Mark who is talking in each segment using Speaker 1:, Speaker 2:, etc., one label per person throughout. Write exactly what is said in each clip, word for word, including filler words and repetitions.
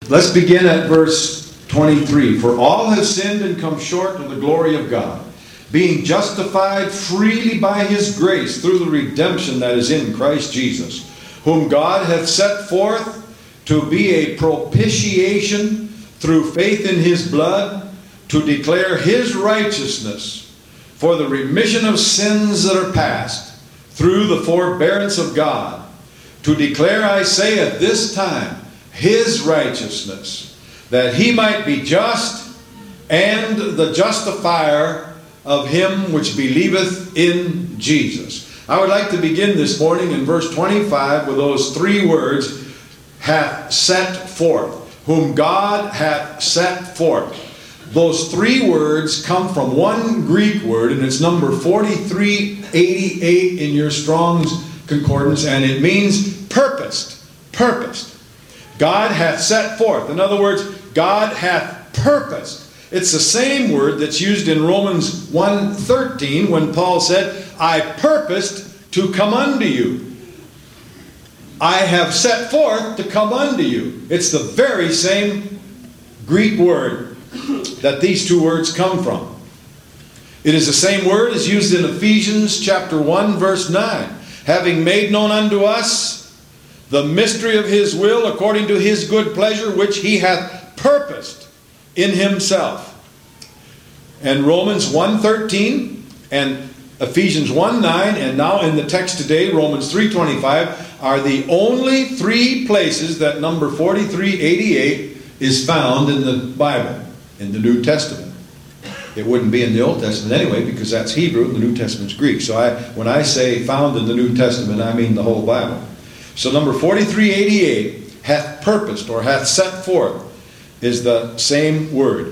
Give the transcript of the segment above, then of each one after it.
Speaker 1: Let's begin at verse twenty-three. For all have sinned and come short of the glory of God, being justified freely by his grace through the redemption that is in Christ Jesus, whom God hath set forth to be a propitiation through faith in his blood, to declare his righteousness for the remission of sins that are past, through the forbearance of God, to declare, I say, at this time, his righteousness, that he might be just and the justifier of him which believeth in Jesus. I would like to begin this morning in verse twenty-five with those three words, hath set forth, whom God hath set forth. Those three words come from one Greek word, and it's number forty-three eighty-eight in your Strong's Concordance, and it means purposed. Purposed. God hath set forth. In other words, God hath purposed. It's the same word that's used in Romans one thirteen when Paul said, I purposed to come unto you. I have set forth to come unto you. It's the very same Greek word that these two words come from. It is the same word as used in Ephesians chapter one verse nine. Having made known unto us the mystery of his will according to his good pleasure, which he hath purposed in himself. And Romans one thirteen and Ephesians one nine, and now in the text today, Romans three twenty-five, are the only three places that number forty-three eighty-eight is found in the Bible, in the New Testament. It wouldn't be in the Old Testament anyway, because that's Hebrew and the New Testament's Greek. So I, when I say found in the New Testament, I mean the whole Bible. So number forty-three eighty-eight, hath purposed or hath set forth, is the same word.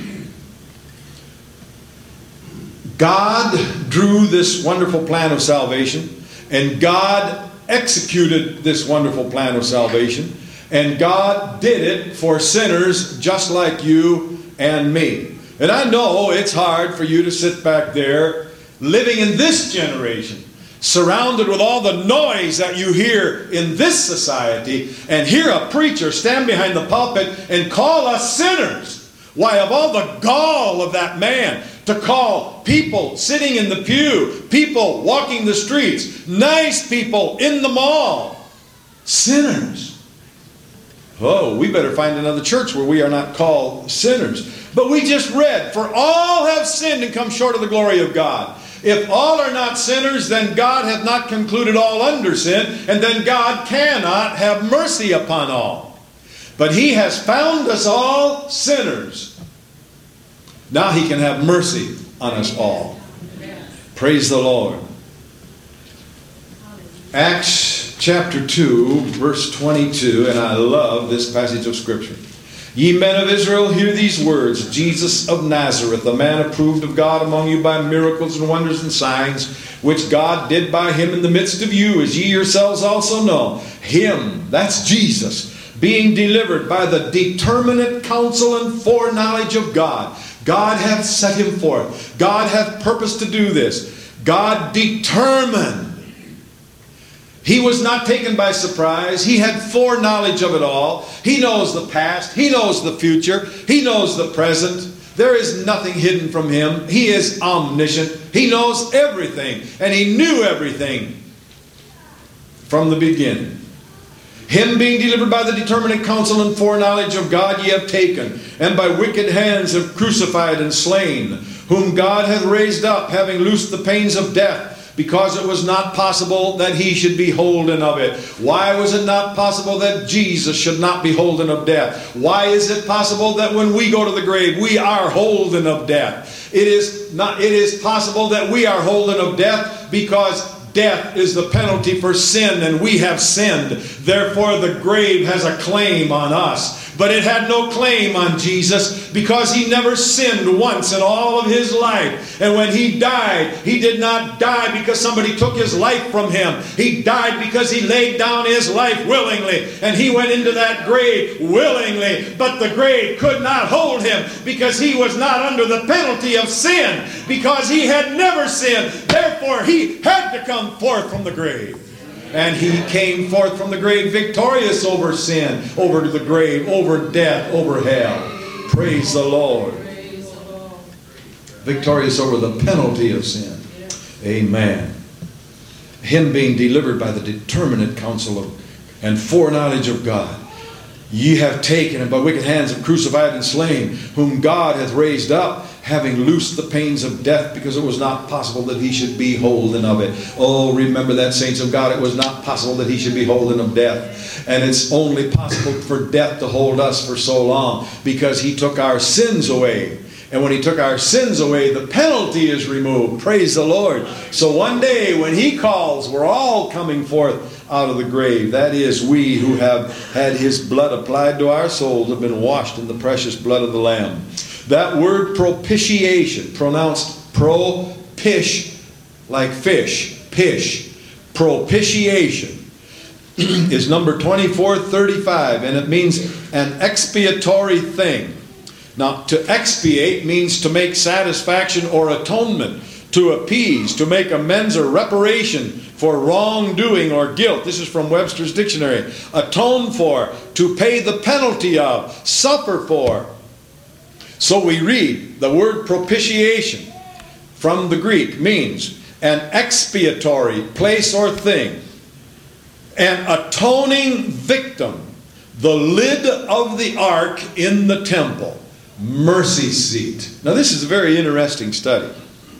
Speaker 1: God drew this wonderful plan of salvation, and God executed this wonderful plan of salvation, and God did it for sinners just like you and me. And I know it's hard for you to sit back there living in this generation, surrounded with all the noise that you hear in this society, and hear a preacher stand behind the pulpit and call us sinners. Why, of all the gall of that man to call people sitting in the pew, people walking the streets, nice people in the mall, sinners. Oh, we better find another church where we are not called sinners. But we just read, for all have sinned and come short of the glory of God. If all are not sinners, then God hath not concluded all under sin, and then God cannot have mercy upon all. But he has found us all sinners. Now he can have mercy on us all. Praise the Lord. Acts chapter two, verse twenty-two, and I love this passage of Scripture. Ye men of Israel, hear these words. Jesus of Nazareth, a man approved of God among you by miracles and wonders and signs, which God did by him in the midst of you, as ye yourselves also know. Him, that's Jesus, being delivered by the determinate counsel and foreknowledge of God. God hath set him forth. God hath purposed to do this. God determined. He was not taken by surprise. He had foreknowledge of it all. He knows the past. He knows the future. He knows the present. There is nothing hidden from him. He is omniscient. He knows everything. And he knew everything from the beginning. Him being delivered by the determinate counsel and foreknowledge of God ye have taken, and by wicked hands have crucified and slain, whom God hath raised up, having loosed the pains of death, because it was not possible that he should be holden of it. Why was it not possible that Jesus should not be holden of death? Why is it possible that when we go to the grave, we are holden of death? It is not. It is possible that we are holden of death because death is the penalty for sin, and we have sinned. Therefore, the grave has a claim on us. But it had no claim on Jesus because he never sinned once in all of his life. And when he died, he did not die because somebody took his life from him. He died because he laid down his life willingly. And he went into that grave willingly. But the grave could not hold him because he was not under the penalty of sin, because he had never sinned. Therefore, he had to come forth from the grave. And He came forth from the grave victorious over sin, over the grave, over death, over hell. Praise the Lord. Victorious over the penalty of sin. Amen. Him being delivered by the determinate counsel of and foreknowledge of God. Ye have taken and by wicked hands have crucified and slain, whom God hath raised up, having loosed the pains of death, because it was not possible that He should be holden of it. Oh, remember that, saints of God. It was not possible that He should be holden of death. And it's only possible for death to hold us for so long, because He took our sins away. And when He took our sins away, the penalty is removed. Praise the Lord. So one day when He calls, we're all coming forth out of the grave. That is, we who have had His blood applied to our souls have been washed in the precious blood of the Lamb. That word propitiation, pronounced pro-pish, like fish, pish, propitiation, is number twenty-four thirty-five, and it means an expiatory thing. Now, to expiate means to make satisfaction or atonement, to appease, to make amends or reparation for wrongdoing or guilt. This is from Webster's Dictionary. Atone for, to pay the penalty of, suffer for. So we read the word propitiation from the Greek means an expiatory place or thing, an atoning victim, the lid of the ark in the temple, mercy seat. Now this is a very interesting study.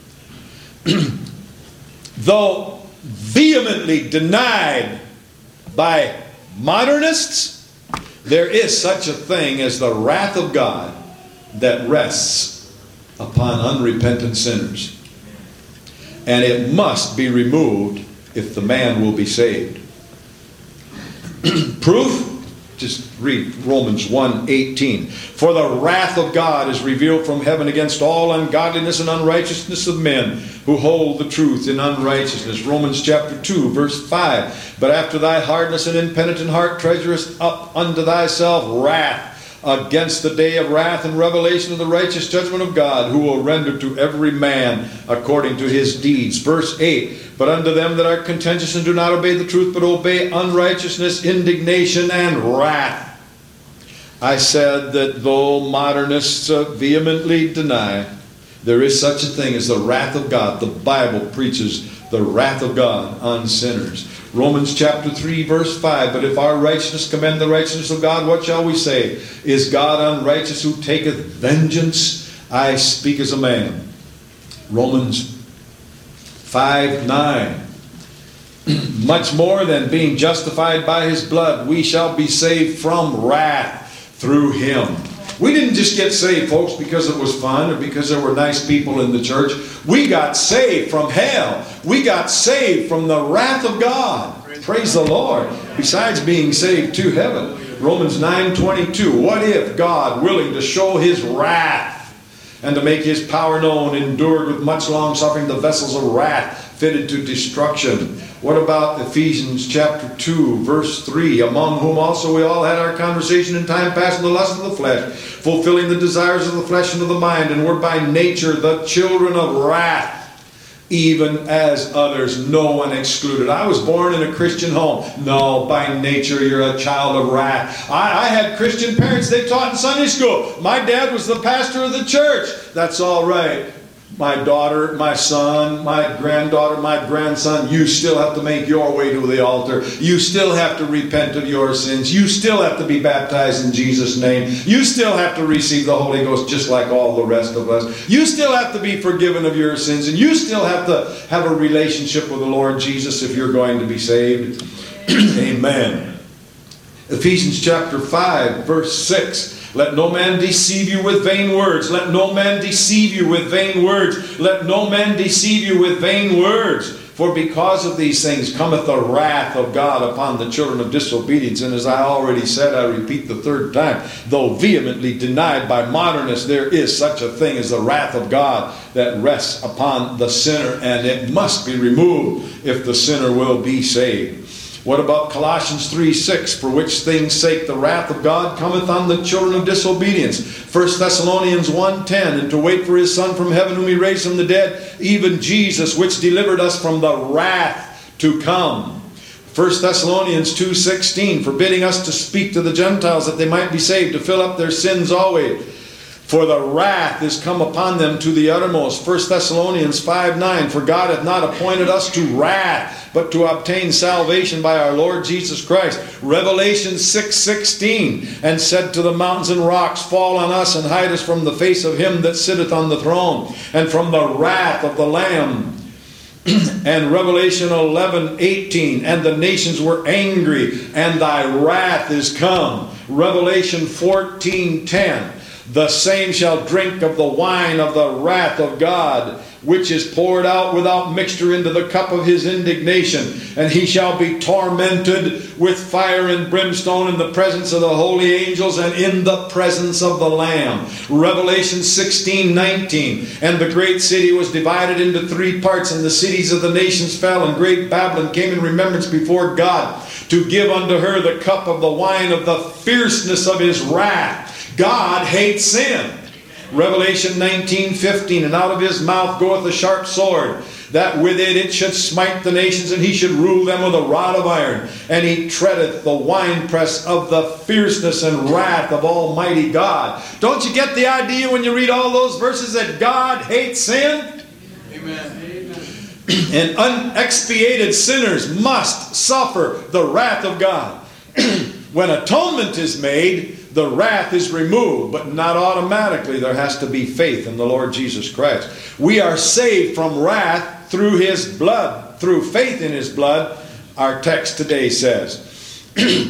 Speaker 1: Though vehemently denied by modernists, there is such a thing as the wrath of God that rests upon unrepentant sinners. And it must be removed if the man will be saved. Proof? Just read Romans one eighteen. For the wrath of God is revealed from heaven against all ungodliness and unrighteousness of men who hold the truth in unrighteousness. Romans chapter two verse five. But after thy hardness and impenitent heart treasurest up unto thyself wrath against the day of wrath and revelation of the righteous judgment of God, who will render to every man according to his deeds. Verse eight. But unto them that are contentious and do not obey the truth, but obey unrighteousness, indignation, and wrath. I said that though modernists uh, vehemently deny there is such a thing as the wrath of God, the Bible preaches the wrath of God on sinners. Romans chapter three verse five. But if our righteousness commend the righteousness of God, what shall we say? Is God unrighteous who taketh vengeance? I speak as a man. Romans five nine. Much more than being justified by His blood, we shall be saved from wrath through Him. We didn't just get saved, folks, because it was fun or because there were nice people in the church. We got saved from hell. We got saved from the wrath of God. Praise, Praise the Lord. Besides being saved to heaven. Romans nine twenty-two. What if God, willing to show His wrath and to make His power known, endured with much long suffering the vessels of wrath fitted to destruction? What about Ephesians chapter two verse three? Among whom also we all had our conversation in time past in the lust of the flesh, fulfilling the desires of the flesh and of the mind, and were by nature the children of wrath, even as others, no one excluded. I was born in a Christian home. No, by nature you're a child of wrath. I, I had Christian parents. They taught in Sunday school. My dad was the pastor of the church. That's all right. My daughter, my son, my granddaughter, my grandson, you still have to make your way to the altar. You still have to repent of your sins. You still have to be baptized in Jesus' name. You still have to receive the Holy Ghost just like all the rest of us. You still have to be forgiven of your sins. And you still have to have a relationship with the Lord Jesus if you're going to be saved. Amen. Ephesians chapter five, verse six. Let no man deceive you with vain words. Let no man deceive you with vain words. Let no man deceive you with vain words. For because of these things cometh the wrath of God upon the children of disobedience. And as I already said, I repeat the third time, though vehemently denied by modernists, there is such a thing as the wrath of God that rests upon the sinner, and it must be removed if the sinner will be saved. What about Colossians three six? For which things sake the wrath of God cometh on the children of disobedience. First Thessalonians one ten. And to wait for His Son from heaven, whom He raised from the dead, even Jesus, which delivered us from the wrath to come. First Thessalonians two sixteen, forbidding us to speak to the Gentiles that they might be saved, to fill up their sins always. For the wrath is come upon them to the uttermost. First Thessalonians five nine, for God hath not appointed us to wrath, but to obtain salvation by our Lord Jesus Christ. Revelation six sixteen, and said to the mountains and rocks, fall on us and hide us from the face of him that sitteth on the throne, and from the wrath of the Lamb. And Revelation eleven eighteen, and the nations were angry, and thy wrath is come. Revelation fourteen ten, the same shall drink of the wine of the wrath of God, which is poured out without mixture into the cup of his indignation. And he shall be tormented with fire and brimstone in the presence of the holy angels and in the presence of the Lamb. Revelation sixteen nineteen, and the great city was divided into three parts, and the cities of the nations fell, and great Babylon came in remembrance before God, to give unto her the cup of the wine of the fierceness of his wrath. God hates sin. Revelation nineteen fifteen, and out of his mouth goeth a sharp sword, that with it it should smite the nations, and he should rule them with a rod of iron. And he treadeth the winepress of the fierceness and wrath of Almighty God. Don't you get the idea when you read all those verses that God hates sin?
Speaker 2: Amen.
Speaker 1: And unexpiated sinners must suffer the wrath of God. When atonement is made, the wrath is removed, but not automatically. There has to be faith in the Lord Jesus Christ. We are saved from wrath through his blood, through faith in his blood, our text today says.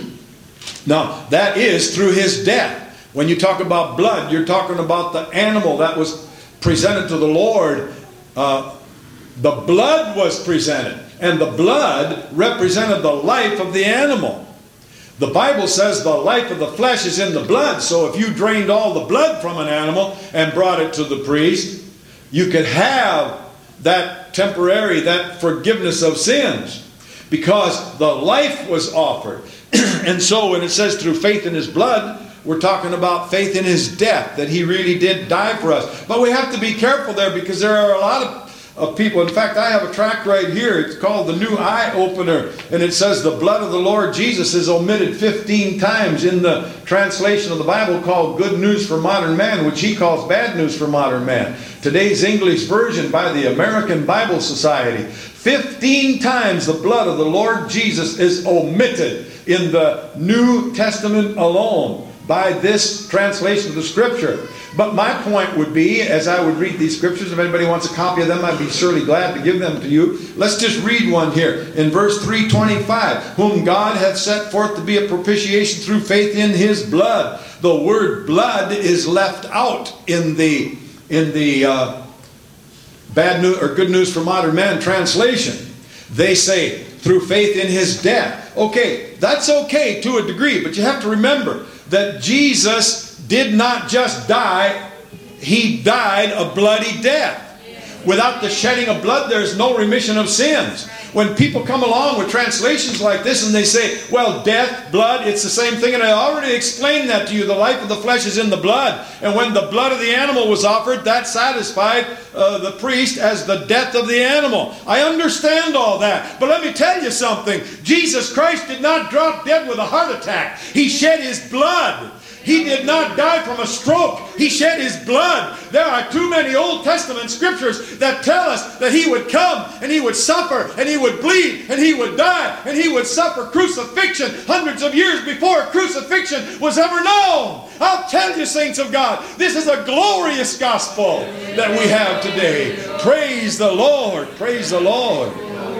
Speaker 1: Now, that is through his death. When you talk about blood, you're talking about the animal that was presented to the Lord. Uh, the blood was presented, and the blood represented the life of the animal. The Bible says the life of the flesh is in the blood. So if you drained all the blood from an animal and brought it to the priest, you could have that temporary, that forgiveness of sins, because the life was offered. And so when it says through faith in his blood, we're talking about faith in his death, that he really did die for us. But we have to be careful there, because there are a lot of of people. In fact, I have a tract right here. It's called the New Eye Opener, and it says the blood of the Lord Jesus is omitted fifteen times in the translation of the Bible called Good News for Modern Man, which he calls Bad News for Modern Man. Today's English version by the American Bible Society. fifteen times the blood of the Lord Jesus is omitted in the New Testament alone by this translation of the Scripture. But my point would be, as I would read these scriptures, if anybody wants a copy of them, I'd be surely glad to give them to you. Let's just read one here. In verse three twenty-five, whom God hath set forth to be a propitiation through faith in his blood. The word blood is left out in the, in the uh, Bad News or Good News for Modern Man translation. They say, through faith in his death. Okay, that's okay to a degree, but you have to remember that Jesus did not just die, he died a bloody death. Without the shedding of blood, there's no remission of sins. When people come along with translations like this and they say, well, death, blood, it's the same thing. And I already explained that to you. The life of the flesh is in the blood. And when the blood of the animal was offered, that satisfied uh, the priest as the death of the animal. I understand all that. But let me tell you something. Jesus Christ did not drop dead with a heart attack. He shed his blood. He did not die from a stroke. He shed his blood. There are too many Old Testament scriptures that tell us that he would come and he would suffer and he would bleed and he would die and he would suffer crucifixion hundreds of years before crucifixion was ever known. I'll tell you, saints of God, this is a glorious gospel that we have today. Praise the Lord. Praise the Lord.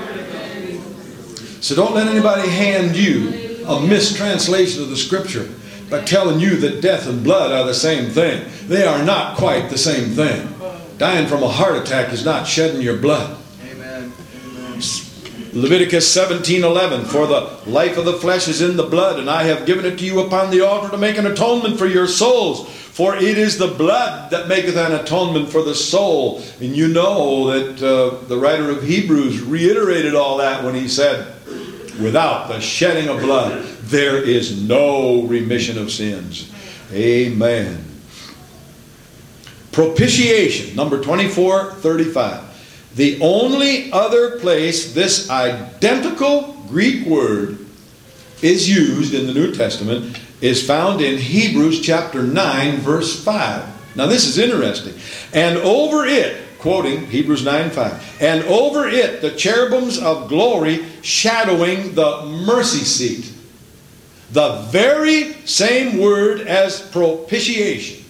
Speaker 1: So don't let anybody hand you a mistranslation of the scripture by telling you that death and blood are the same thing. They are not quite the same thing. Dying from a heart attack is not shedding your blood.
Speaker 2: Amen. Amen.
Speaker 1: Leviticus seventeen eleven, for the life of the flesh is in the blood, and I have given it to you upon the altar to make an atonement for your souls. For it is the blood that maketh an atonement for the soul. And you know that uh, the writer of Hebrews reiterated all that when he said, without the shedding of blood, there is no remission of sins. Amen. Propitiation, number twenty-four thirty-five. The only other place this identical Greek word is used in the New Testament is found in Hebrews chapter nine, verse five. Now this is interesting. And over it, quoting Hebrews nine five, and over it the cherubims of glory shadowing the mercy seat. The very same word as propitiation.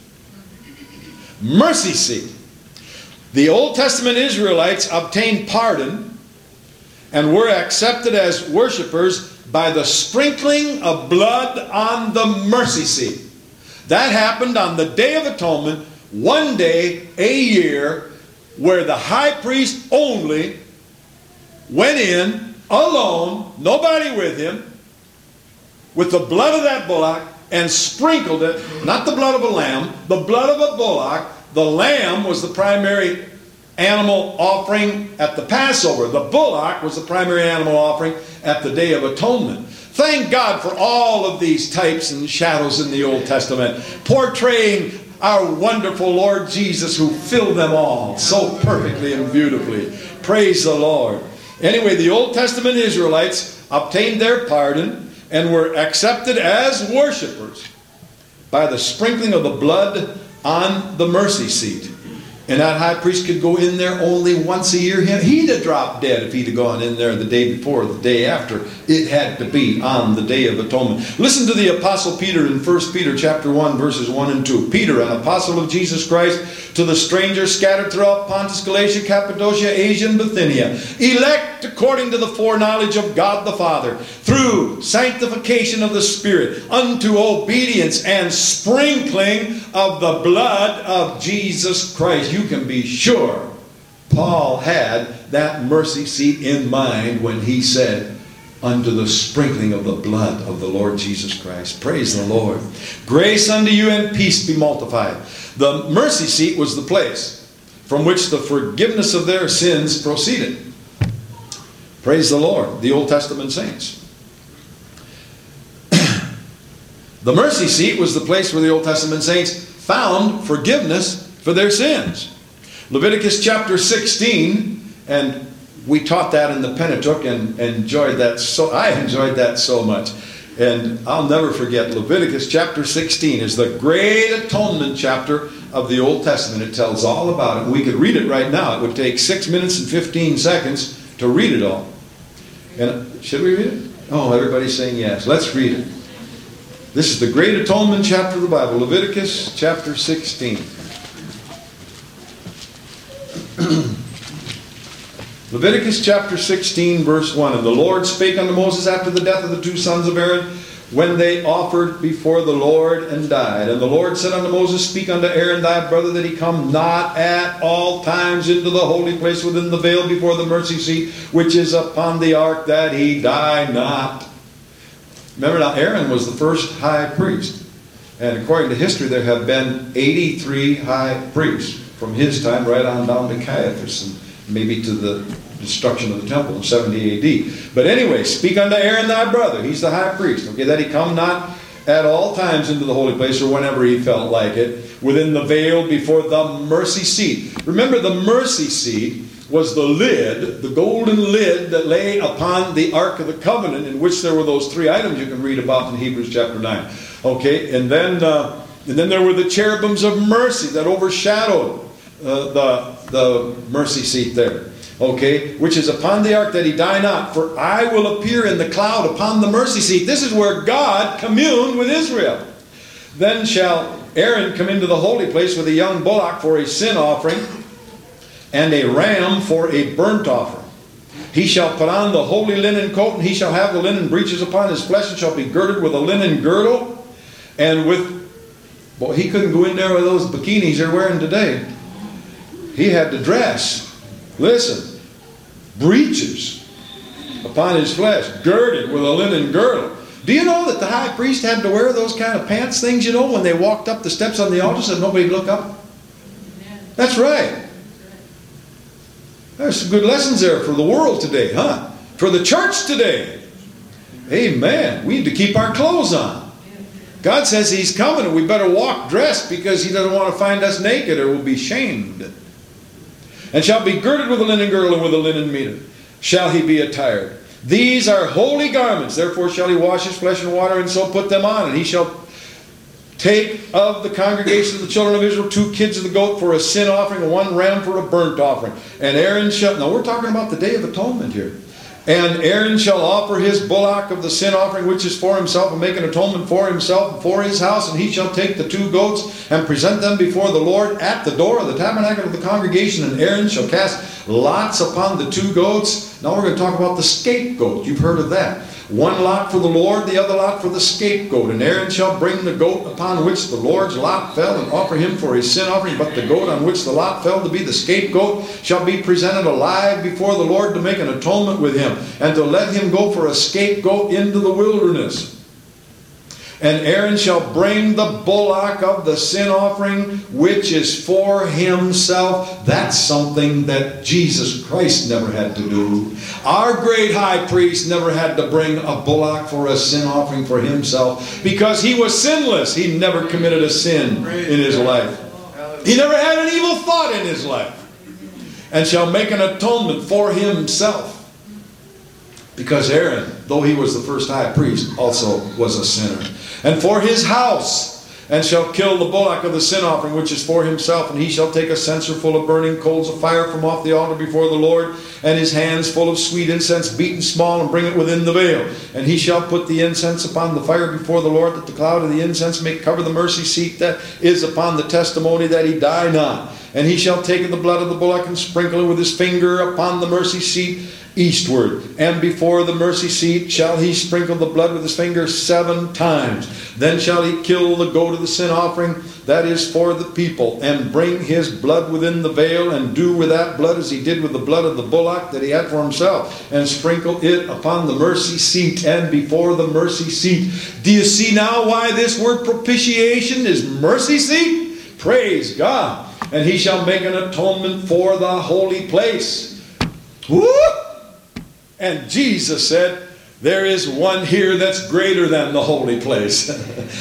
Speaker 1: Mercy seat. The Old Testament Israelites obtained pardon and were accepted as worshipers by the sprinkling of blood on the mercy seat. That happened on the Day of Atonement, one day a year, where the high priest only went in alone, nobody with him, with the blood of that bullock and sprinkled it, not the blood of a lamb, the blood of a bullock. The lamb was the primary animal offering at the Passover. The bullock was the primary animal offering at the Day of Atonement. Thank God for all of these types and shadows in the Old Testament, portraying our wonderful Lord Jesus who filled them all so perfectly and beautifully. Praise the Lord. Anyway, the Old Testament Israelites obtained their pardon and were accepted as worshipers by the sprinkling of the blood on the mercy seat. And that high priest could go in there only once a year. He'd have dropped dead if he'd have gone in there the day before, the day after. It had to be on the Day of Atonement. Listen to the Apostle Peter in First Peter chapter one, verses one and two. Peter, an apostle of Jesus Christ, to the strangers scattered throughout Pontus, Galatia, Cappadocia, Asia, and Bithynia, elect according to the foreknowledge of God the Father, through sanctification of the Spirit, unto obedience and sprinkling of the blood of Jesus Christ. You can be sure Paul had that mercy seat in mind when he said, unto the sprinkling of the blood of the Lord Jesus Christ. Praise the Lord. Grace unto you and peace be multiplied. The mercy seat was the place from which the forgiveness of their sins proceeded. Praise the Lord. The Old Testament saints. The mercy seat was the place where the Old Testament saints found forgiveness for their sins. Leviticus chapter sixteen, and we taught that in the Pentateuch and enjoyed that so I enjoyed that so much. And I'll never forget, Leviticus chapter sixteen is the great atonement chapter of the Old Testament. It tells all about it. We could read it right now. It would take six minutes and fifteen seconds to read it all. And should we read it? Oh, everybody's saying yes. Let's read it. This is the great atonement chapter of the Bible, Leviticus chapter sixteen. Leviticus chapter sixteen, verse one. And the Lord spake unto Moses after the death of the two sons of Aaron, when they offered before the Lord and died. And the Lord said unto Moses, speak unto Aaron thy brother, that he come not at all times into the holy place within the veil before the mercy seat, which is upon the ark, that he die not. Remember now, Aaron was the first high priest. And according to history, there have been eighty-three high priests from his time right on down to Caiaphas, and maybe to the destruction of the temple in seventy A D. But anyway, speak unto Aaron thy brother. He's the high priest. Okay, that he come not at all times into the holy place, or whenever he felt like it, within the veil before the mercy seat. Remember, the mercy seat was the lid, the golden lid that lay upon the Ark of the Covenant, in which there were those three items you can read about in Hebrews chapter nine. Okay, and then uh, and then there were the cherubims of mercy that overshadowed uh, the, the mercy seat there. Okay, which is upon the ark, that he die not. For I will appear in the cloud upon the mercy seat. This is where God communed with Israel. Then shall Aaron come into the holy place with a young bullock for a sin offering, and a ram for a burnt offering. He shall put on the holy linen coat, and he shall have the linen breeches upon his flesh, and shall be girded with a linen girdle. And with, boy, he couldn't go in there with those bikinis they're wearing today. He had to dress. Listen, breeches upon his flesh, girded with a linen girdle. Do you know that the high priest had to wear those kind of pants things, you know, when they walked up the steps on the altar so nobody'd look up? That's right. There's some good lessons there for the world today, huh? For the church today. Amen. We need to keep our clothes on. God says he's coming and we better walk dressed, because he doesn't want to find us naked or we'll be shamed. And shall be girded with a linen girdle and with a linen mitre shall he be attired. These are holy garments. Therefore shall he wash his flesh in water, and so put them on. And he shall take of the congregation of the children of Israel two kids of the goat for a sin offering, and one ram for a burnt offering. And Aaron shall... Now we're talking about the Day of Atonement here. And Aaron shall offer his bullock of the sin offering, which is for himself, and make an atonement for himself and for his house. And he shall take the two goats and present them before the Lord at the door of the tabernacle of the congregation. And Aaron shall cast lots upon the two goats. Now we're going to talk about the scapegoat. You've heard of that. One lot for the Lord, the other lot for the scapegoat. And Aaron shall bring the goat upon which the Lord's lot fell, and offer him for his sin offering. But the goat on which the lot fell to be the scapegoat shall be presented alive before the Lord to make an atonement with him, and to let him go for a scapegoat into the wilderness. And Aaron shall bring the bullock of the sin offering, which is for himself. That's something that Jesus Christ never had to do. Our great high priest never had to bring a bullock for a sin offering for himself, because he was sinless. He never committed a sin in his life. He never had an evil thought in his life. And shall make an atonement for himself. Because Aaron, though he was the first high priest, also was a sinner. And for his house, and shall kill the bullock of the sin offering, which is for himself. And he shall take a censer full of burning coals of fire from off the altar before the Lord, and his hands full of sweet incense beaten small, and bring it within the veil. And he shall put the incense upon the fire before the Lord, that the cloud of the incense may cover the mercy seat that is upon the testimony, that he die not. And he shall take of the blood of the bullock, and sprinkle it with his finger upon the mercy seat eastward. And before the mercy seat shall he sprinkle the blood with his finger seven times. Then shall he kill the goat of the sin offering, that is for the people, and bring his blood within the veil, and do with that blood as he did with the blood of the bullock that he had for himself, and sprinkle it upon the mercy seat and before the mercy seat. Do you see now why this word propitiation is mercy seat? Praise God. And he shall make an atonement for the holy place. Woo! And Jesus said, there is one here that's greater than the holy place.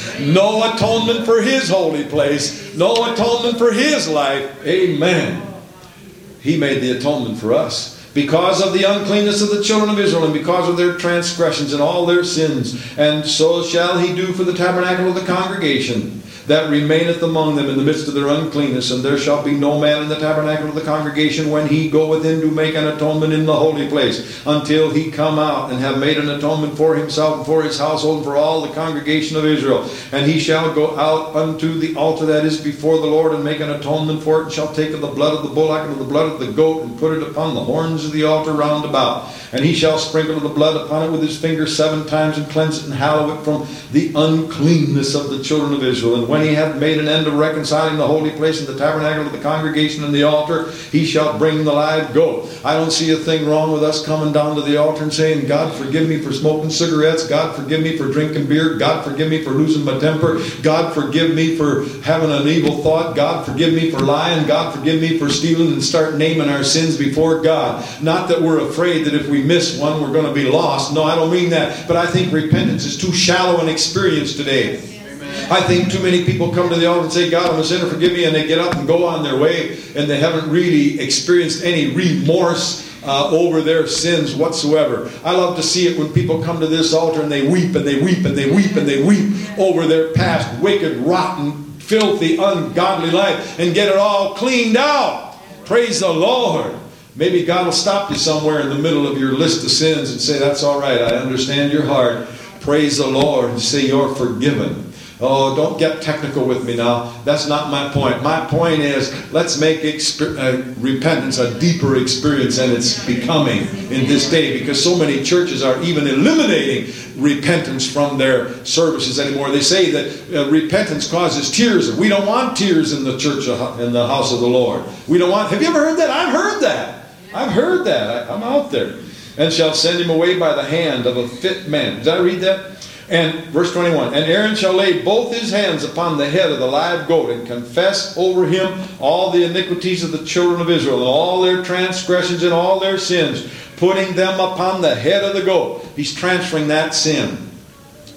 Speaker 1: No atonement for his holy place. No atonement for his life. Amen. He made the atonement for us, because of the uncleanness of the children of Israel, and because of their transgressions and all their sins. And so shall he do for the tabernacle of the congregation, that remaineth among them in the midst of their uncleanness. And there shall be no man in the tabernacle of the congregation when he goeth in to make an atonement in the holy place, until he come out and have made an atonement for himself and for his household and for all the congregation of Israel. And he shall go out unto the altar that is before the Lord, and make an atonement for it, and shall take of the blood of the bullock and of the blood of the goat, and put it upon the horns of the altar round about. And he shall sprinkle the blood upon it with his finger seven times, and cleanse it and hallow it from the uncleanness of the children of Israel. And when he hath made an end of reconciling the holy place and the tabernacle of the congregation and the altar, he shall bring the live goat. I don't see a thing wrong with us coming down to the altar and saying, God forgive me for smoking cigarettes, God forgive me for drinking beer, God forgive me for losing my temper, God forgive me for having an evil thought, God forgive me for lying, God forgive me for stealing, and start naming our sins before God. Not that we're afraid that if we miss one we're going to be lost. No, I don't mean that. But I think repentance is too shallow an experience today. I think too many people come to the altar and say, God, I'm a sinner, forgive me, and they get up and go on their way, and they haven't really experienced any remorse uh, over their sins whatsoever. I love to see it when people come to this altar and they weep and they weep and they weep and they weep over their past wicked, rotten, filthy, ungodly life, and get it all cleaned out. Praise the Lord. Maybe God will stop you somewhere in the middle of your list of sins and say, that's all right, I understand your heart. Praise the Lord, and say you're forgiven. Oh, don't get technical with me now. That's not my point. My point is, let's make exper- uh, repentance a deeper experience than it's becoming in this day, because so many churches are even eliminating repentance from their services anymore. They say that uh, repentance causes tears. We don't want tears in the church, in the house of the Lord. We don't want. Have you ever heard that? I've heard that. I've heard that. I, I'm out there. And shall send him away by the hand of a fit man. Did I read that? And verse twenty-one, and Aaron shall lay both his hands upon the head of the live goat, and confess over him all the iniquities of the children of Israel, and all their transgressions and all their sins, putting them upon the head of the goat. He's transferring that sin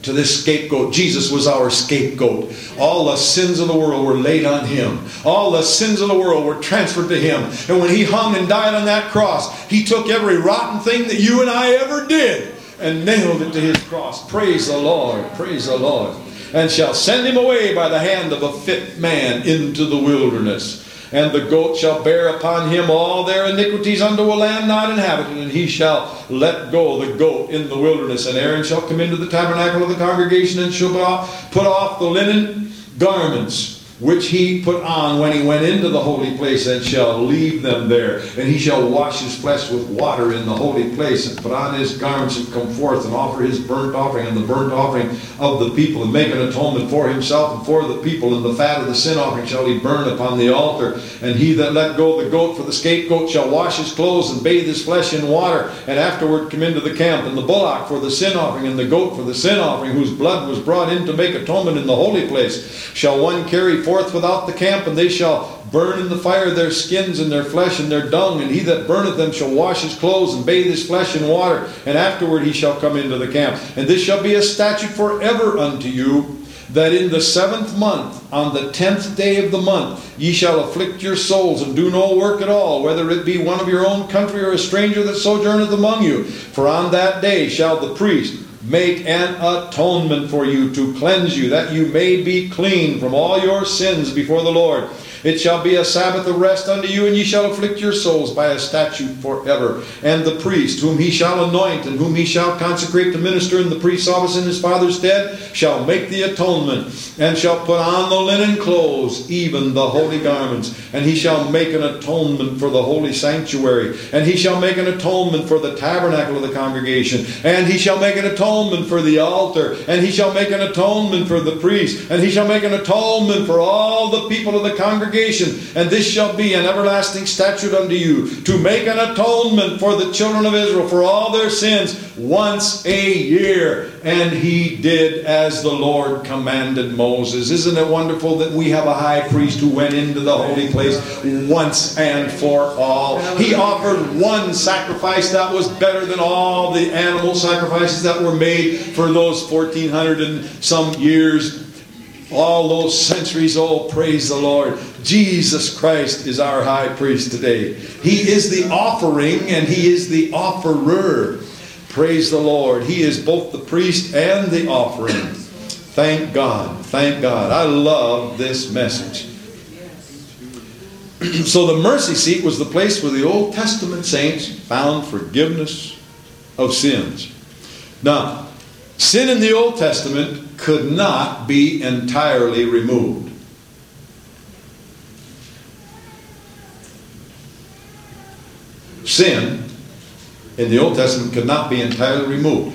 Speaker 1: to this scapegoat. Jesus was our scapegoat. All the sins of the world were laid on him. All the sins of the world were transferred to him. And when he hung and died on that cross, he took every rotten thing that you and I ever did and nailed it to his cross. Praise the Lord. Praise the Lord. And shall send him away by the hand of a fit man into the wilderness. And the goat shall bear upon him all their iniquities unto a land not inhabited, and he shall let go the goat in the wilderness. And Aaron shall come into the tabernacle of the congregation, and shall put off the linen garments which he put on when he went into the holy place, and shall leave them there. And he shall wash his flesh with water in the holy place, and put on his garments, and come forth, and offer his burnt offering and the burnt offering of the people, and make an atonement for himself and for the people. And the fat of the sin offering shall he burn upon the altar. And he that let go the goat for the scapegoat shall wash his clothes and bathe his flesh in water, and afterward come into the camp. And the bullock for the sin offering, and the goat for the sin offering, whose blood was brought in to make atonement in the holy place, shall one carry forth without the camp, and they shall burn in the fire their skins and their flesh and their dung. And he that burneth them shall wash his clothes and bathe his flesh in water, and afterward he shall come into the camp. And this shall be a statute forever unto you, that in the seventh month, on the tenth day of the month, ye shall afflict your souls, and do no work at all, whether it be one of your own country or a stranger that sojourneth among you. For on that day shall the priest make an atonement for you, to cleanse you, that you may be clean from all your sins before the Lord. It shall be a Sabbath of rest unto you, and ye shall afflict your souls by a statute forever. And the priest, whom he shall anoint, and whom he shall consecrate to minister in the priest's office in his father's stead, shall make the atonement, and shall put on the linen clothes, even the holy garments. And he shall make an atonement for the holy sanctuary. And he shall make an atonement for the tabernacle of the congregation. And he shall make an atonement for the altar. And he shall make an atonement for the priest. And he shall make an atonement for all the people of the congregation. And this shall be an everlasting statute unto you, to make an atonement for the children of Israel for all their sins once a year. And he did as the Lord commanded Moses. Isn't it wonderful that we have a high priest who went into the holy place once and for all? He offered one sacrifice that was better than all the animal sacrifices that were made for those fourteen hundred and some years. All those centuries. Oh, praise the Lord. Jesus Christ is our high priest today. He is the offering and he is the offerer. Praise the Lord. He is both the priest and the offering. Thank God. Thank God. I love this message. So the mercy seat was the place where the Old Testament saints found forgiveness of sins. Now, sin in the Old Testament could not be entirely removed. Sin in the Old Testament could not be entirely removed.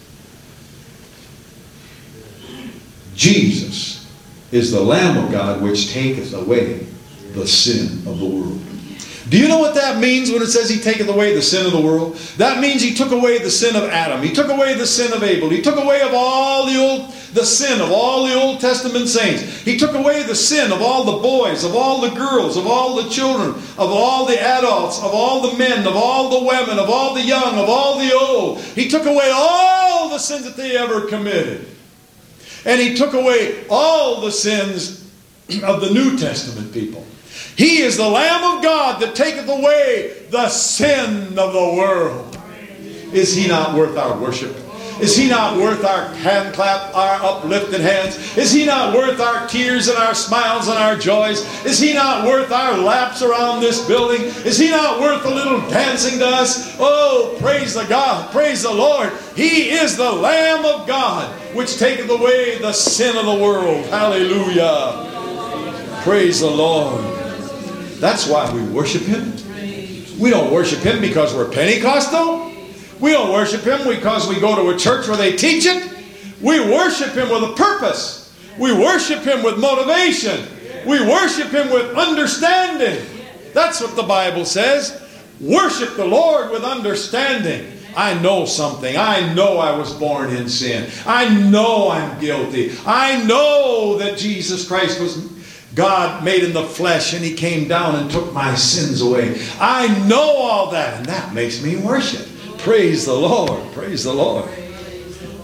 Speaker 1: Jesus is the Lamb of God which taketh away the sin of the world. Do you know what that means when it says he taketh away the sin of the world? That means he took away the sin of Adam. He took away the sin of Abel. He took away of all the old, the sin of all the Old Testament saints. He took away the sin of all the boys, of all the girls, of all the children, of all the adults, of all the men, of all the women, of all the young, of all the old. He took away all the sins that they ever committed. And he took away all the sins of the New Testament people. He is the Lamb of God that taketh away the sin of the world. Is he not worth our worship? Is he not worth our hand clap, our uplifted hands? Is he not worth our tears and our smiles and our joys? Is he not worth our laps around this building? Is he not worth a little dancing to us? Oh, praise the God, praise the Lord. He is the Lamb of God which taketh away the sin of the world. Hallelujah. Praise the Lord. That's why we worship him. We don't worship him because we're Pentecostal. We don't worship him because we go to a church where they teach it. We worship him with a purpose. We worship him with motivation. We worship him with understanding. That's what the Bible says. Worship the Lord with understanding. I know something. I know I was born in sin. I know I'm guilty. I know that Jesus Christ was God made in the flesh and he came down and took my sins away. I know all that, and that makes me worship. Praise the Lord. Praise the Lord.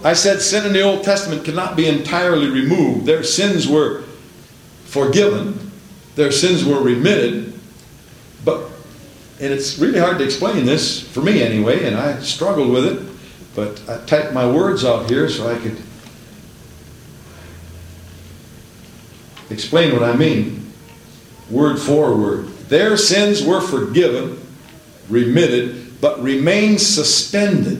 Speaker 1: I said sin in the Old Testament cannot be entirely removed. Their sins were forgiven. Their sins were remitted. But, and it's really hard to explain this, for me anyway, and I struggled with it. But I typed my words out here so I could explain what I mean. Word for word. Their sins were forgiven, remitted, but remain suspended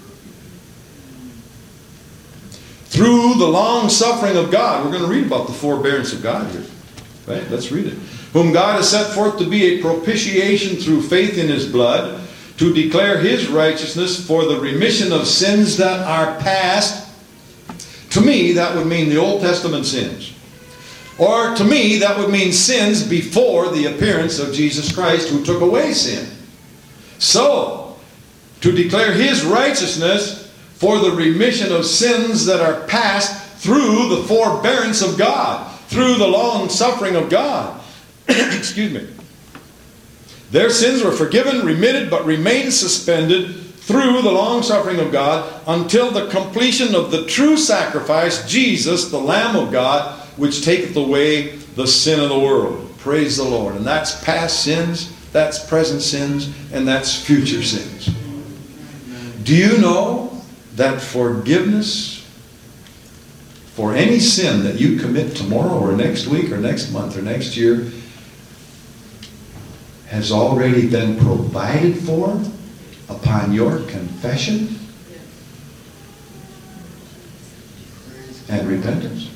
Speaker 1: through the long suffering of God. We're going to read about the forbearance of God here. Right? Let's read it. Whom God has set forth to be a propitiation through faith in His blood, to declare His righteousness for the remission of sins that are past. To me, that would mean the Old Testament sins. Or to me, that would mean sins before the appearance of Jesus Christ, who took away sin. So, to declare His righteousness for the remission of sins that are past through the forbearance of God, through the long suffering of God. Excuse me. Their sins were forgiven, remitted, but remain suspended through the long suffering of God until the completion of the true sacrifice, Jesus, the Lamb of God, which taketh away the sin of the world. Praise the Lord. And that's past sins, that's present sins, and that's future sins. Do you know that forgiveness for any sin that you commit tomorrow or next week or next month or next year has already been provided for upon your confession and repentance?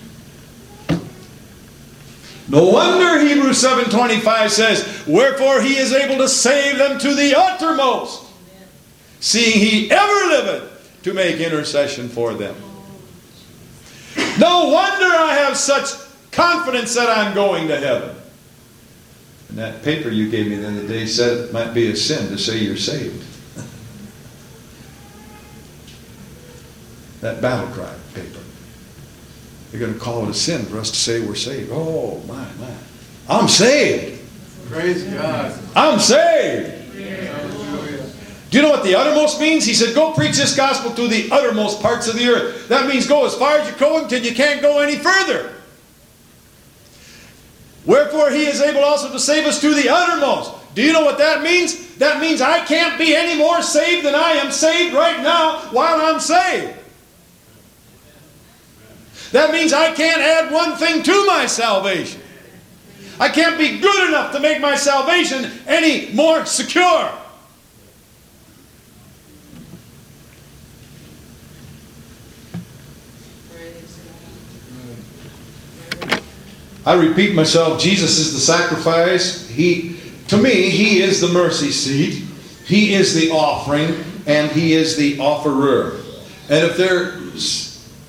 Speaker 1: No wonder Hebrews seven twenty-five says, wherefore He is able to save them to the uttermost, seeing He ever liveth to make intercession for them. No wonder I have such confidence that I'm going to heaven. And that paper you gave me the other day said it might be a sin to say you're saved. That battle cry paper. They're going to call it a sin for us to say we're saved. Oh, my, my. I'm saved.
Speaker 2: Praise God.
Speaker 1: I'm saved. Do you know what the uttermost means? He said, go preach this gospel to the uttermost parts of the earth. That means go as far as you go until you can't go any further. Wherefore He is able also to save us to the uttermost. Do you know what that means? That means I can't be any more saved than I am saved right now while I'm saved. That means I can't add one thing to my salvation. I can't be good enough to make my salvation any more secure. I repeat myself, Jesus is the sacrifice. He, to me, He is the mercy seat. He is the offering, and He is the offerer. And if there's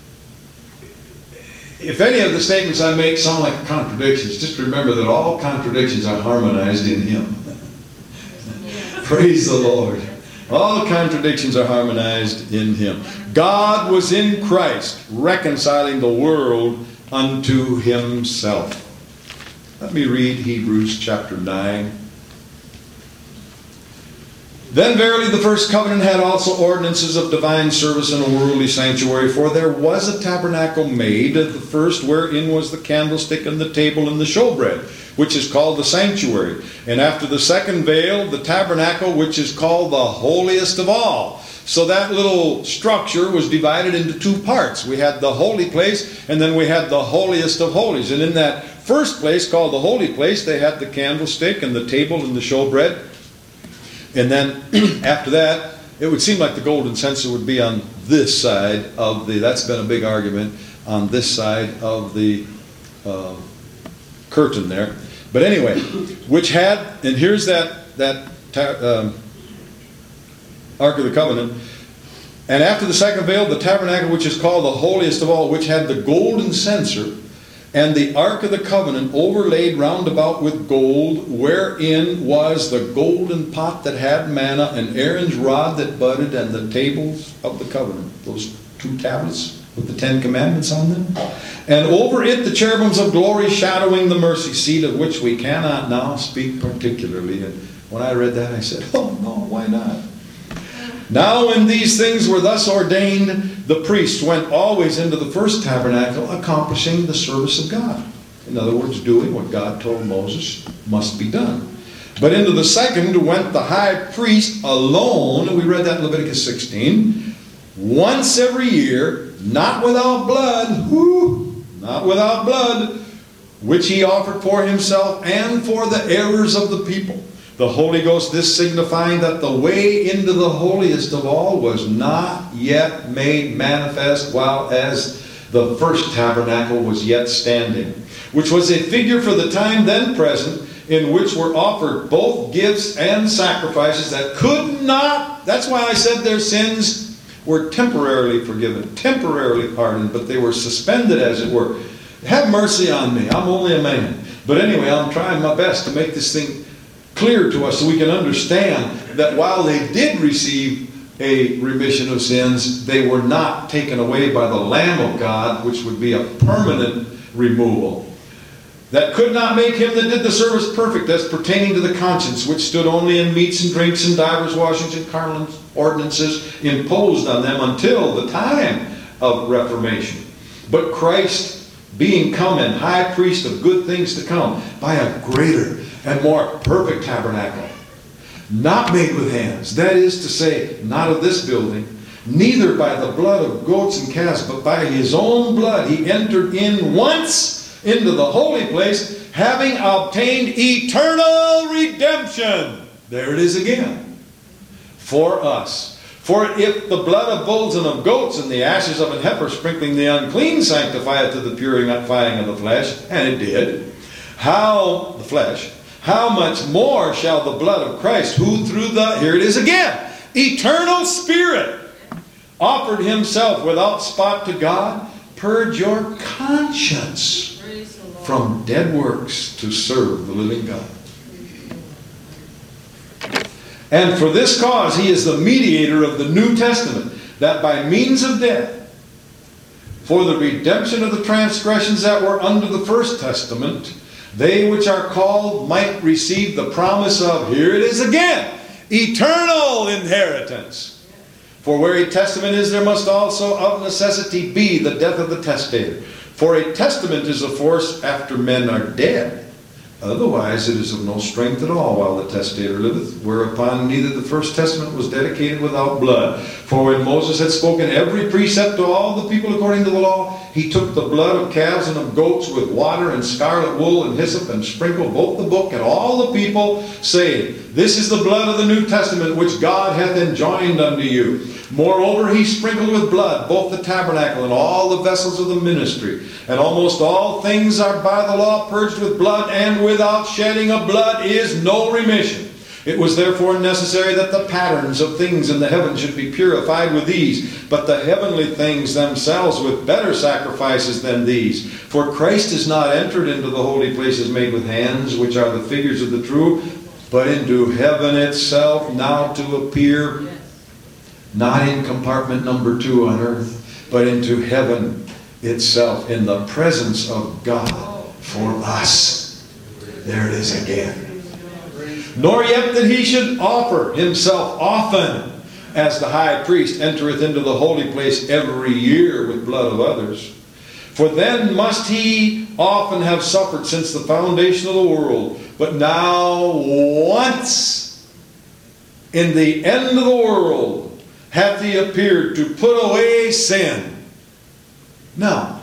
Speaker 1: If any of the statements I make sound like contradictions, just remember that all contradictions are harmonized in Him. Praise the Lord. All contradictions are harmonized in Him. God was in Christ, reconciling the world unto Himself. Let me read Hebrews chapter nine. Then verily the first covenant had also ordinances of divine service in a worldly sanctuary, for there was a tabernacle made, the first wherein was the candlestick and the table and the showbread, which is called the sanctuary. And after the second veil, the tabernacle, which is called the holiest of all. So that little structure was divided into two parts. We had the holy place, and then we had the holiest of holies. And in that first place, called the holy place, they had the candlestick and the table and the showbread. And then after that, it would seem like the golden censer would be on this side of the, that's been a big argument, on this side of the uh, curtain there. But anyway, which had, and here's that, that um, Ark of the Covenant. And after the second veil, the tabernacle, which is called the holiest of all, which had the golden censer, and the Ark of the Covenant overlaid round about with gold, wherein was the golden pot that had manna, and Aaron's rod that budded, and the tables of the covenant, those two tablets with the Ten Commandments on them. And over it the cherubims of glory shadowing the mercy seat, of which we cannot now speak particularly. And when I read that, I said, oh no, why not? Now when these things were thus ordained, the priest went always into the first tabernacle, accomplishing the service of God. In other words, doing what God told Moses must be done. But into the second went the high priest alone, we read that in Leviticus sixteen, once every year, not without blood, whoo, not without blood, which he offered for himself and for the errors of the people. The Holy Ghost, this signifying that the way into the holiest of all was not yet made manifest, while as the first tabernacle was yet standing, which was a figure for the time then present, in which were offered both gifts and sacrifices that could not, that's why I said their sins were temporarily forgiven, temporarily pardoned, but they were suspended, as it were. Have mercy on me, I'm only a man. But anyway, I'm trying my best to make this thing clear to us so we can understand that while they did receive a remission of sins, they were not taken away by the Lamb of God, which would be a permanent removal. That could not make him that did the service perfect as pertaining to the conscience, which stood only in meats and drinks and divers washings and carnal ordinances imposed on them until the time of Reformation. But Christ, being come and high priest of good things to come, by a greater and more perfect tabernacle, not made with hands, that is to say, not of this building, neither by the blood of goats and calves, but by his own blood he entered in once into the holy place, having obtained eternal redemption. There it is again. For us. For if the blood of bulls and of goats and the ashes of an heifer sprinkling the unclean sanctifieth to the purifying of the flesh, and it did, how, the flesh, how much more shall the blood of Christ, who through the, here it is again, eternal Spirit, offered himself without spot to God, purge your conscience from dead works to serve the living God. And for this cause he is the mediator of the New Testament, that by means of death, for the redemption of the transgressions that were under the first testament, they which are called might receive the promise of, here it is again, eternal inheritance. For where a testament is, there must also of necessity be the death of the testator. For a testament is of force after men are dead. Otherwise it is of no strength at all while the testator liveth, whereupon neither the first testament was dedicated without blood. For when Moses had spoken every precept to all the people according to the law, he took the blood of calves and of goats with water and scarlet wool and hyssop, and sprinkled both the book and all the people, saying, This is the blood of the New Testament, which God hath enjoined unto you. Moreover, he sprinkled with blood both the tabernacle and all the vessels of the ministry. And almost all things are by the law purged with blood, and without shedding of blood is no remission. It was therefore necessary that the patterns of things in the heavens should be purified with these, but the heavenly things themselves with better sacrifices than these. For Christ is not entered into the holy places made with hands, which are the figures of the true, but into heaven itself, now to appear not in compartment number two on earth, but into heaven itself, in the presence of God for us. There it is again. Nor yet that he should offer himself often, as the high priest entereth into the holy place every year with blood of others. For then must he often have suffered since the foundation of the world. But now once in the end of the world hath he appeared to put away sin. Now,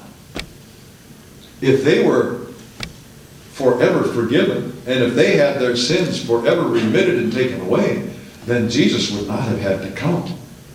Speaker 1: if they were forever forgiven, and if they had their sins forever remitted and taken away, then Jesus would not have had to come.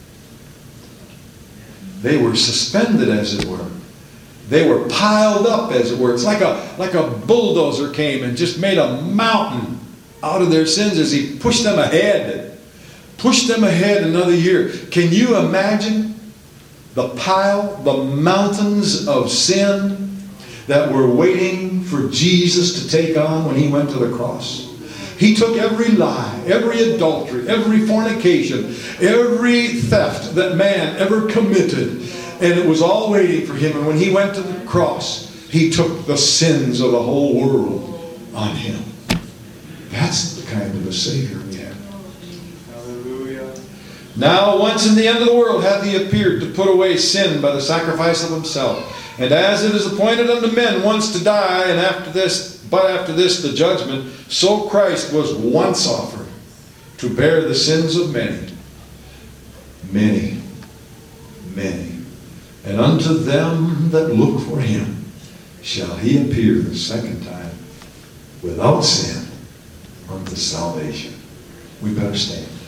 Speaker 1: They were suspended, as it were. They were piled up, as it were. It's like a, like a bulldozer came and just made a mountain out of their sins as he pushed them ahead. Pushed them ahead another year. Can you imagine the pile, the mountains of sin that were waiting for Jesus to take on when he went to the cross? He took every lie, every adultery, every fornication, every theft that man ever committed, and it was all waiting for him. And when he went to the cross, he took the sins of the whole world on him. That's the kind of a Savior we have. Now once in the end of the world hath he appeared to put away sin by the sacrifice of himself. And as it is appointed unto men once to die, and after this, but after this the judgment, so Christ was once offered to bear the sins of many. Many, many. And unto them that look for him shall he appear the second time without sin unto salvation. We better stand.